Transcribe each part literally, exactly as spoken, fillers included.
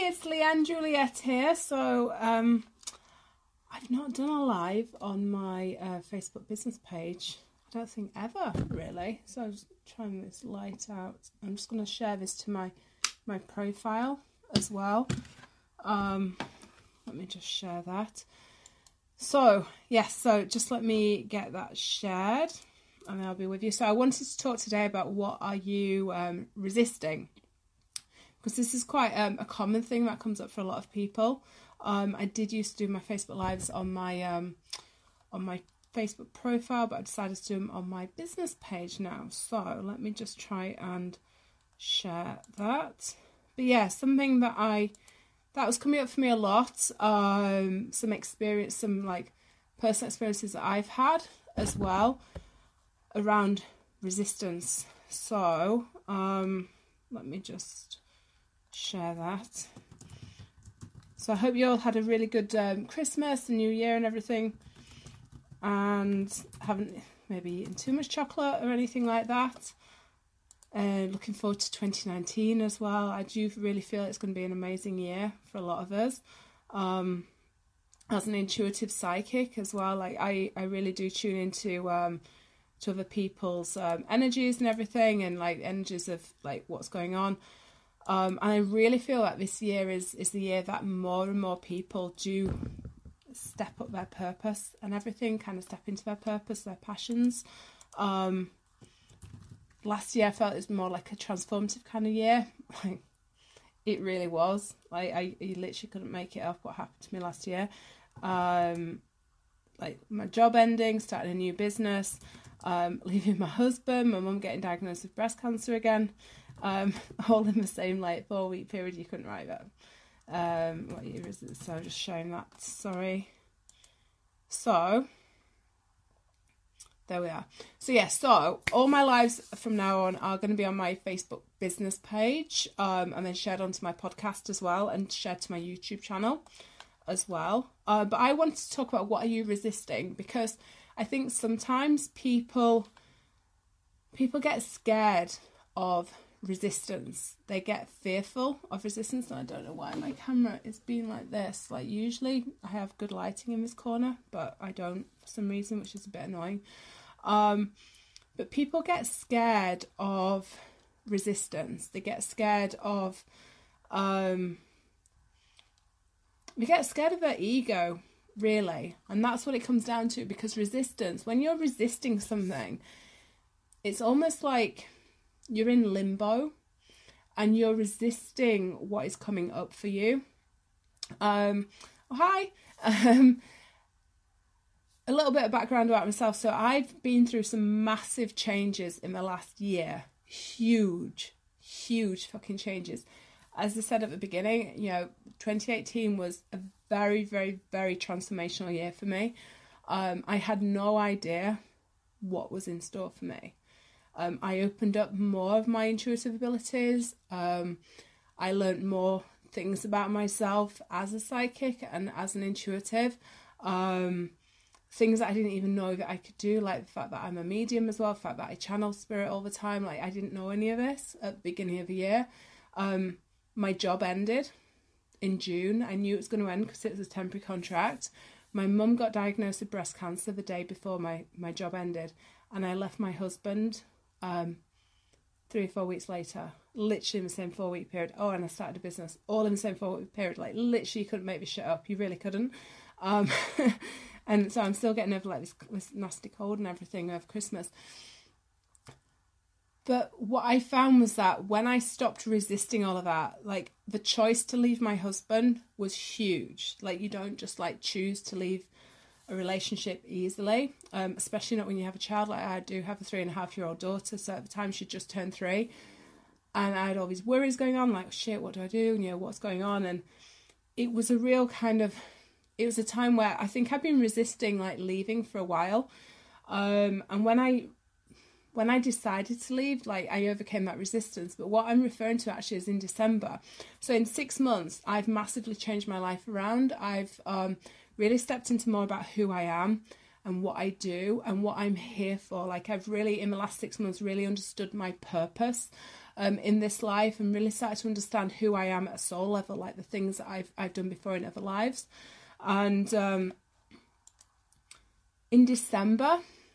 it's Leanne Juliet here. So um, I've not done a live on my uh, Facebook business page. I don't think ever, really. So I'm just trying this light out. I'm just going to share this to my, my profile as well. Um, let me just share that. So, yes, so just let me get that shared and I'll be with you. So I wanted to talk today about what are you um, resisting? Because this is quite um, a common thing that comes up for a lot of people. Um, I did used to do my Facebook Lives on my um, on my Facebook profile, but I decided to do them on my business page now. So let me just try and share that. But yeah, something that I that was coming up for me a lot. Um, some experience, some like personal experiences that I've had as well around resistance. So um, let me just share that. So I hope you all had a really good um, Christmas and New Year and everything, and haven't maybe eaten too much chocolate or anything like that. Uh, looking forward to twenty nineteen as well. I do really feel it's going to be an amazing year for a lot of us. Um, as an intuitive psychic as well, like I, I really do tune into um, to other people's um, energies and everything, and like energies of like what's going on. Um, and I really feel that this year is, is the year that more and more people do step up their purpose and everything, kind of step into their purpose, their passions. Um, last year I felt it was more like a transformative kind of year. Like, it really was. Like, I, I literally couldn't make it up what happened to me last year. Um, like my job ending, starting a new business, um, leaving my husband, my mum getting diagnosed with breast cancer again. Um, all in the same like four week period. You couldn't write that. Um, what year is it? So just showing that. Sorry. So there we are. So yeah. So all my lives from now on are going to be on my Facebook business page, um, and then shared onto my podcast as well, and shared to my YouTube channel as well. Uh, but I wanted to talk about what are you resisting, because I think sometimes people people get scared of resistance. They get fearful of resistance. And I don't know why my camera is being like this. Like, usually I have good lighting in this corner, but I don't for some reason, which is a bit annoying. Um, but people get scared of resistance. They get scared of um, they get scared of their ego, really. And that's what it comes down to, because resistance, when you're resisting something, it's almost like you're in limbo and you're resisting what is coming up for you. Um, oh, hi. Um, a little bit of background about myself. So I've been through some massive changes in the last year. Huge, huge fucking changes. As I said at the beginning, you know, twenty eighteen was a very, very, very transformational year for me. Um, I had no idea what was in store for me. Um, I opened up more of my intuitive abilities. Um, I learned more things about myself as a psychic and as an intuitive. Um, things that I didn't even know that I could do, like the fact that I'm a medium as well, the fact that I channel spirit all the time. Like, I didn't know any of this at the beginning of the year. Um, my job ended in June. I knew it was going to end because it was a temporary contract. My mum got diagnosed with breast cancer the day before my, my job ended. And I left my husband Um, three or four weeks later, literally in the same four week period. Oh, and I started a business all in the same four week period. Like, literally, you couldn't make this shit up. You really couldn't. Um, and so I'm still getting over like this, this nasty cold and everything over Christmas. But what I found was that when I stopped resisting all of that, like, the choice to leave my husband was huge. Like, you don't just like choose to leave a relationship easily, um, especially not when you have a child. Like, I do have a three and a half year old daughter, so at the time she just turned three, and I had all these worries going on, like, shit, what do I do, and, you know, what's going on? And it was a real kind of, it was a time where I think I've been resisting like leaving for a while, um, and when I when I decided to leave, like, I overcame that resistance. But what I'm referring to actually is in December. So in six months I've massively changed my life around. I've um really stepped into more about who I am and what I do and what I'm here for. Like, I've really, in the last six months, really understood my purpose. um, in this life, and really started to understand who I am at a soul level, like the things that I've I've done before in other lives. And um, in December,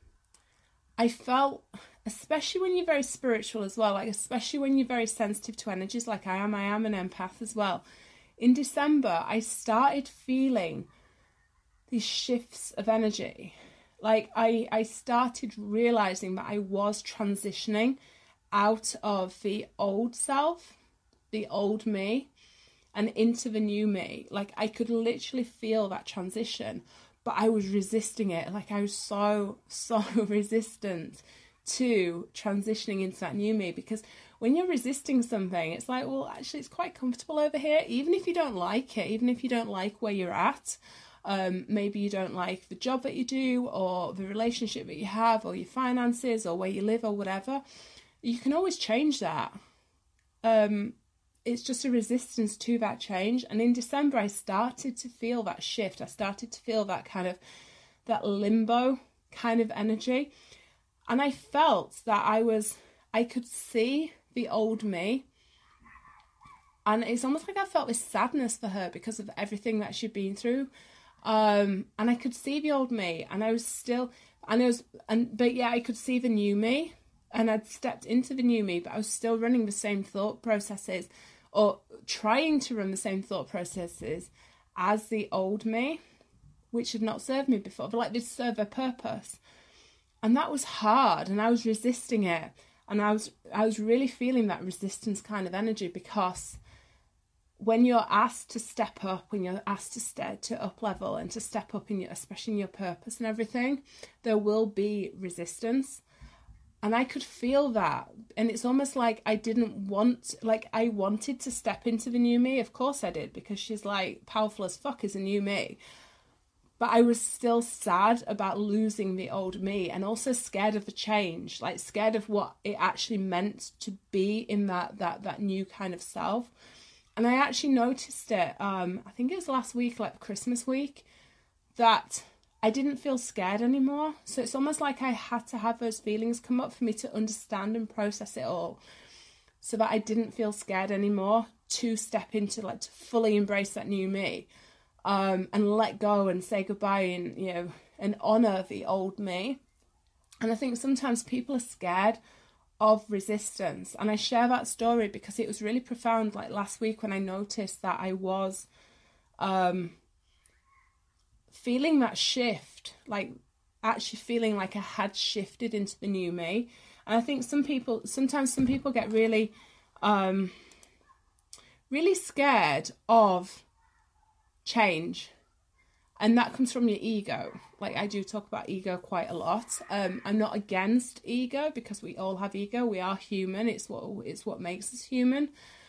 I felt, especially when you're very spiritual as well, like especially when you're very sensitive to energies like I am, I am an empath as well. In December, I started feeling these shifts of energy. Like I, I started realizing that I was transitioning out of the old self, the old me, and into the new me. Like I could literally feel that transition, but I was resisting it. Like I was so, so resistant to transitioning into that new me, because when you're resisting something, it's like, well, actually it's quite comfortable over here, even if you don't like it, even if you don't like where you're at. Um, maybe you don't like the job that you do, or the relationship that you have, or your finances, or where you live, or whatever. You can always change that. Um, it's just a resistance to that change. And in December, I started to feel that shift. I started to feel that kind of, that limbo kind of energy. And I felt that I was, I could see the old me. And it's almost like I felt this sadness for her because of everything that she'd been through. Um, and I could see the old me, and I was still, and I was, and, but yeah, I could see the new me, and I'd stepped into the new me, but I was still running the same thought processes, or trying to run the same thought processes as the old me, which had not served me before, but like, they serve a purpose. And that was hard, and I was resisting it. And I was, I was really feeling that resistance kind of energy, because when you're asked to step up, when you're asked to step to up level and to step up in your, especially in your purpose and everything, there will be resistance. And I could feel that. And it's almost like I didn't want, like I wanted to step into the new me. Of course I did, because she's like powerful as fuck is a new me. But I was still sad about losing the old me, and also scared of the change, like scared of what it actually meant to be in that, that, that new kind of self. And I actually noticed it, um, I think it was last week, like Christmas week, that I didn't feel scared anymore. So it's almost like I had to have those feelings come up for me to understand and process it all, so that I didn't feel scared anymore to step into, like, to fully embrace that new me, um, and let go and say goodbye, and, you know, and honour the old me. And I think sometimes people are scared of resistance, and I share that story because it was really profound, like last week, when I noticed that I was um feeling that shift, like actually feeling like I had shifted into the new me. And I think some people sometimes some people get really um really scared of change, and that comes from your ego. Like, I do talk about ego quite a lot. Um, I'm not against ego, because we all have ego. We are human. It's what it's what makes us human.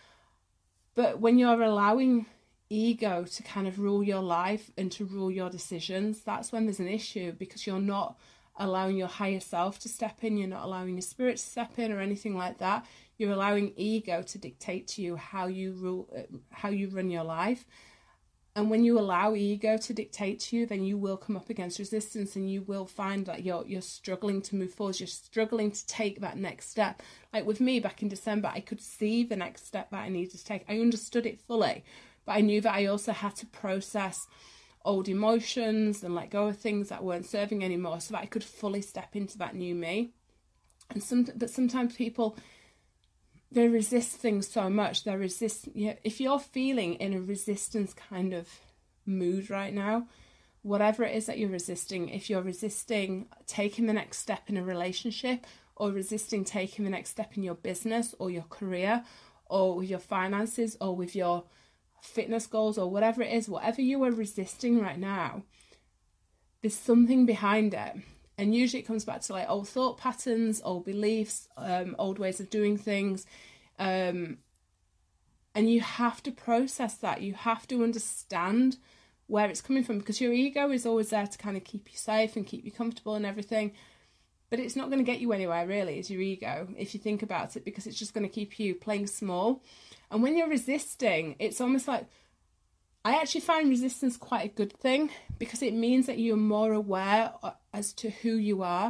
But when you're allowing ego to kind of rule your life and to rule your decisions, that's when there's an issue, because you're not allowing your higher self to step in. You're not allowing your spirit to step in or anything like that. You're allowing ego to dictate to you how you rule, how you run your life. And when you allow ego to dictate to you, then you will come up against resistance, and you will find that you're you're struggling to move forward. You're struggling to take that next step. Like with me back in December, I could see the next step that I needed to take. I understood it fully, but I knew that I also had to process old emotions and let go of things that weren't serving anymore, so that I could fully step into that new me. And some, but sometimes people, they resist things so much. They resist. You know, if you're feeling in a resistance kind of mood right now, whatever it is that you're resisting, if you're resisting taking the next step in a relationship, or resisting taking the next step in your business or your career, or with your finances, or with your fitness goals, or whatever it is, whatever you are resisting right now, there's something behind it. And usually it comes back to like old thought patterns, old beliefs, um, old ways of doing things. Um, and you have to process that. You have to understand where it's coming from, because your ego is always there to kind of keep you safe and keep you comfortable and everything. But it's not going to get you anywhere, really, is your ego, if you think about it, because it's just going to keep you playing small. And when you're resisting, it's almost like, I actually find resistance quite a good thing, because it means that you're more aware as to who you are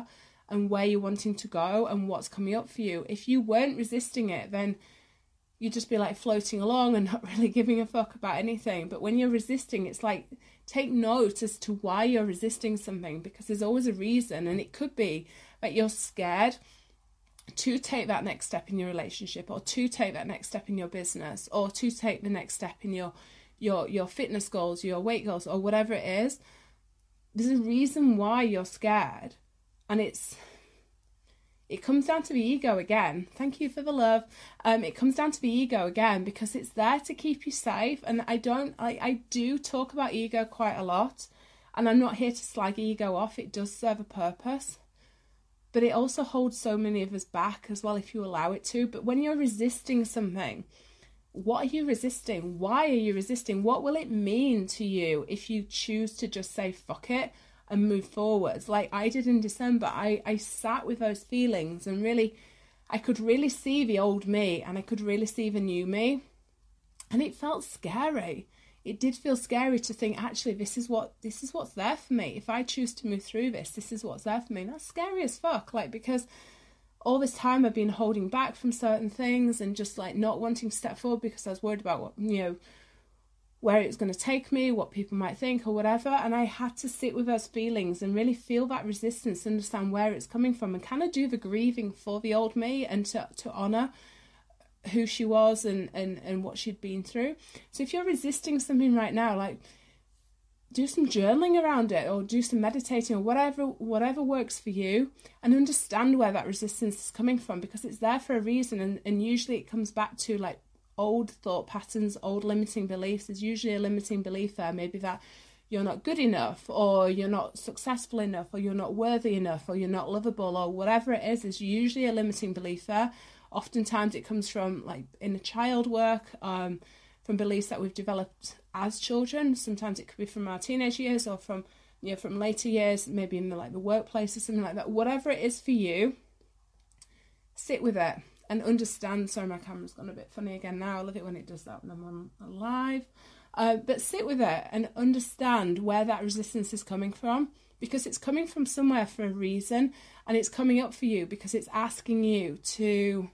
and where you're wanting to go and what's coming up for you. If you weren't resisting it, then you'd just be like floating along and not really giving a fuck about anything. But when you're resisting, it's like, take note as to why you're resisting something, because there's always a reason. And it could be that you're scared to take that next step in your relationship, or to take that next step in your business, or to take the next step in your your your fitness goals, your weight goals, or whatever it is. There's a reason why you're scared, and it's it comes down to the ego again. Thank you for the love. Um, it comes down to the ego again, because it's there to keep you safe. And I don't, I, I do talk about ego quite a lot, and I'm not here to slag ego off. It does serve a purpose, but it also holds so many of us back as well if you allow it to. But when you're resisting something, what are you resisting? Why are you resisting? What will it mean to you if you choose to just say fuck it and move forwards, like I did in December? I, I sat with those feelings, and really, I could really see the old me, and I could really see the new me. And it felt scary. It did feel scary to think, actually, this is what this is what's there for me. If I choose to move through this, this is what's there for me. And that's scary as fuck. Like, because all this time I've been holding back from certain things and just like not wanting to step forward because I was worried about what, you know, where it's going to take me, what people might think or whatever. And I had to sit with those feelings and really feel that resistance, understand where it's coming from, and kind of do the grieving for the old me, and to, to honour who she was and, and, and what she'd been through. So if you're resisting something right now, like, do some journaling around it, or do some meditating, or whatever whatever works for you, and understand where that resistance is coming from, because it's there for a reason. And, and usually it comes back to like old thought patterns, old limiting beliefs. There's usually a limiting belief there, maybe that you're not good enough, or you're not successful enough, or you're not worthy enough, or you're not lovable, or whatever it is. There's usually a limiting belief there. Oftentimes it comes from like inner child work, um, from beliefs that we've developed as children. Sometimes it could be from our teenage years, or from, you know, from later years, maybe in the, like the workplace or something like that. Whatever it is for you, sit with it and understand. Sorry, my camera's gone a bit funny again now. I love it when it does that when I'm on live. Uh, but sit with it and understand where that resistance is coming from, because it's coming from somewhere for a reason, and it's coming up for you because it's asking you to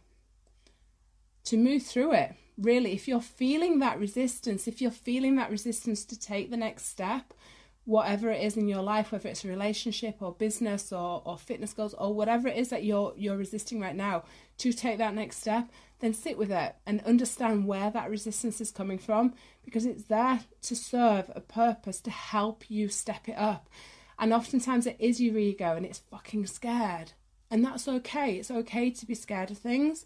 to move through it. Really, if you're feeling that resistance, if you're feeling that resistance to take the next step, whatever it is in your life, whether it's a relationship or business or, or fitness goals, or whatever it is that you're you're resisting right now, to take that next step, then sit with it and understand where that resistance is coming from, because it's there to serve a purpose, to help you step it up. And oftentimes it is your ego, and it's fucking scared, and that's okay. It's okay to be scared of things.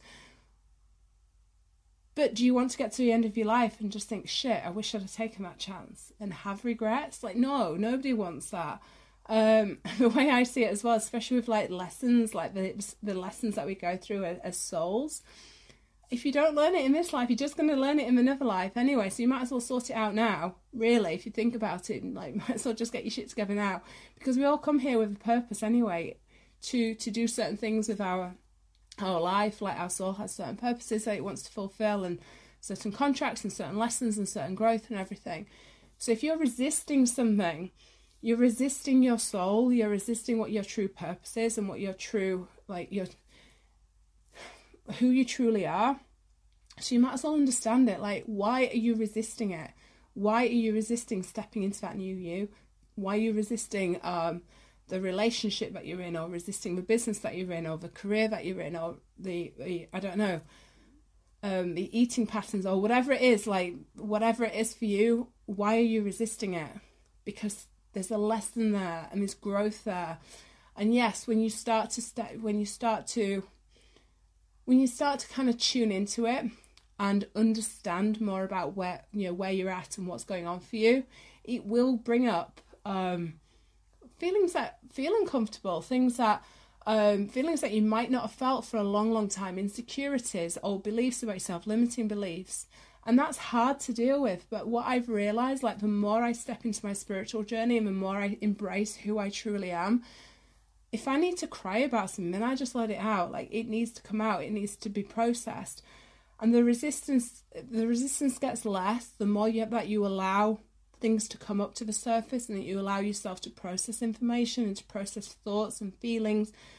But do you want to get to the end of your life and just think, shit, I wish I'd have taken that chance, and have regrets? Like, no, nobody wants that. Um, the way I see it as well, especially with like lessons, like the the lessons that we go through as, as souls, if you don't learn it in this life, you're just going to learn it in another life anyway. So you might as well sort it out now, really, if you think about it. Like, might as well just get your shit together now, because we all come here with a purpose anyway, to to do certain things with our our life. Like, our soul has certain purposes that it wants to fulfill, and certain contracts and certain lessons and certain growth and everything. So if you're resisting something, you're resisting your soul, you're resisting what your true purpose is, and what your true, like, your who you truly are. So you might as well understand it. Like, why are you resisting it? Why are you resisting stepping into that new you? Why are you resisting um the relationship that you're in, or resisting the business that you're in, or the career that you're in, or the, the I don't know, um, the eating patterns, or whatever it is, like, whatever it is for you, why are you resisting it? Because there's a lesson there, and there's growth there. And yes, when you start to step, when you start to, when you start to kind of tune into it and understand more about where, you know, where you're at and what's going on for you, it will bring up, um, feelings that feel uncomfortable, things that um, feelings that you might not have felt for a long, long time, insecurities or beliefs about yourself, limiting beliefs. And that's hard to deal with. But what I've realised, like, the more I step into my spiritual journey and the more I embrace who I truly am, if I need to cry about something, then I just let it out. Like, it needs to come out. It needs to be processed. And the resistance, the resistance gets less the more you, that you allow things to come up to the surface, and that you allow yourself to process information and to process thoughts and feelings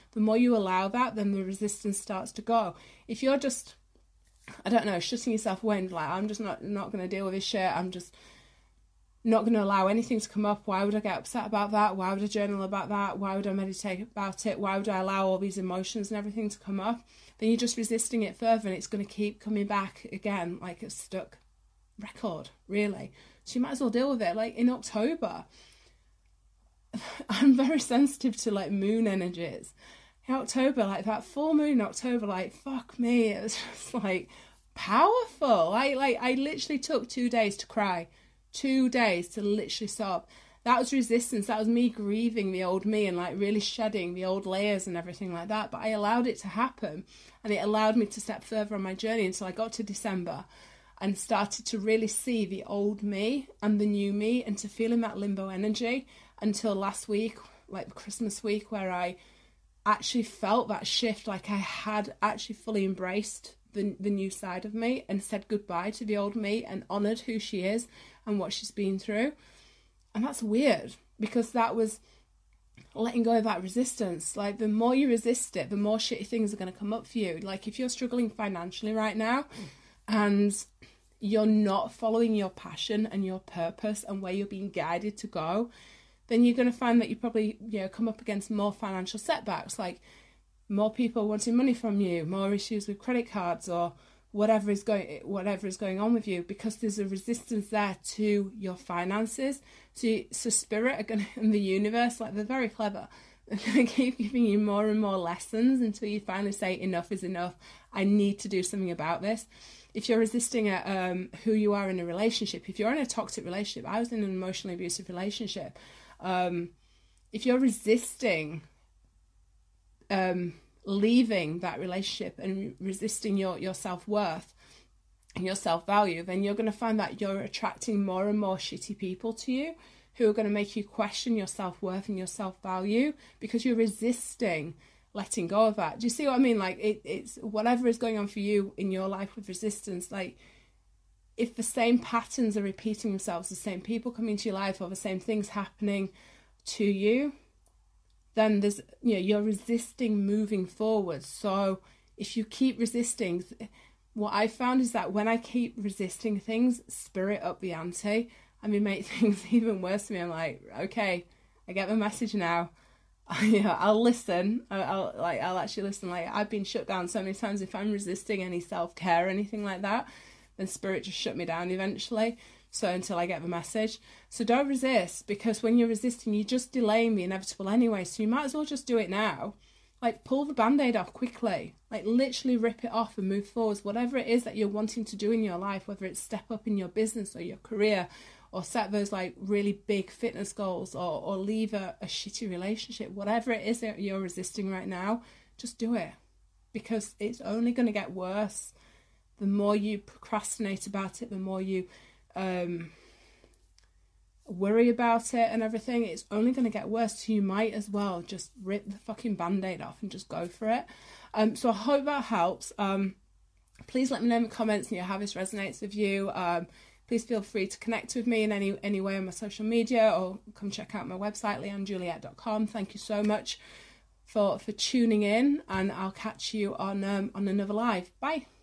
the more you allow that, then the resistance starts to go. If you're just, I don't know, shutting yourself away and like, I'm just not, not going to deal with this shit, I'm just not going to allow anything to come up, why would I get upset about that, why would I journal about that, why would I meditate about it, why would I allow all these emotions and everything to come up, then you're just resisting it further, and it's going to keep coming back again like a stuck record, really. So you might as well deal with it. Like in October, I'm very sensitive to like moon energies. In October, like that full moon in October, like fuck me, it was just like powerful. I like I literally took two days to cry, two days to literally sob. That was resistance. That was me grieving the old me and like really shedding the old layers and everything like that. But I allowed it to happen, and it allowed me to step further on my journey until I got to December and started to really see the old me and the new me, and to feel in that limbo energy until last week, like Christmas week, where I actually felt that shift, like I had actually fully embraced the the new side of me and said goodbye to the old me and honoured who she is and what she's been through. And that's weird, because that was letting go of that resistance. Like the more you resist it, the more shitty things are going to come up for you. Like if you're struggling financially right now and you're not following your passion and your purpose and where you're being guided to go, then you're going to find that you probably, you know, come up against more financial setbacks, like more people wanting money from you, more issues with credit cards, or whatever is going whatever is going on with you, because there's a resistance there to your finances. So, so spirit are going to, and the universe, like they're very clever, they're going to keep giving you more and more lessons until you finally say enough is enough. I need to do something about this. If you're resisting a, um, who you are in a relationship, if you're in a toxic relationship, I was in an emotionally abusive relationship. Um, if you're resisting um, leaving that relationship and resisting your, your self-worth and your self-value, then you're going to find that you're attracting more and more shitty people to you who are going to make you question your self-worth and your self-value, because you're resisting letting go of that. Do you see what I mean? Like it, it's whatever is going on for you in your life with resistance, like if the same patterns are repeating themselves, the same people coming into your life or the same things happening to you, then there's, you know, you're resisting moving forward. So if you keep resisting, what I found is that when I keep resisting things, spirit up the ante, and we make things even worse for me. I'm like, okay, I get the message now. Yeah, I'll listen. I'll, I'll like I'll actually listen. Like I've been shut down so many times. If I'm resisting any self-care or anything like that, then spirit just shut me down eventually. So until I get the message. So don't resist, because when you're resisting, you're just delaying the inevitable anyway. So you might as well just do it now. Like pull the band-aid off quickly. Like literally rip it off and move forwards. Whatever it is that you're wanting to do in your life, whether it's step up in your business or your career, or set those like really big fitness goals, or, or leave a, a shitty relationship, whatever it is that you're resisting right now, just do it, because it's only going to get worse. The more you procrastinate about it, the more you um, worry about it and everything, it's only going to get worse. So you might as well just rip the fucking band-aid off and just go for it. Um, so I hope that helps. Um, please let me know in the comments, you know, how this resonates with you. Um, Please feel free to connect with me in any any way on my social media, or come check out my website, leanne juliette dot com. Thank you so much for, for tuning in, and I'll catch you on um, on another live. Bye.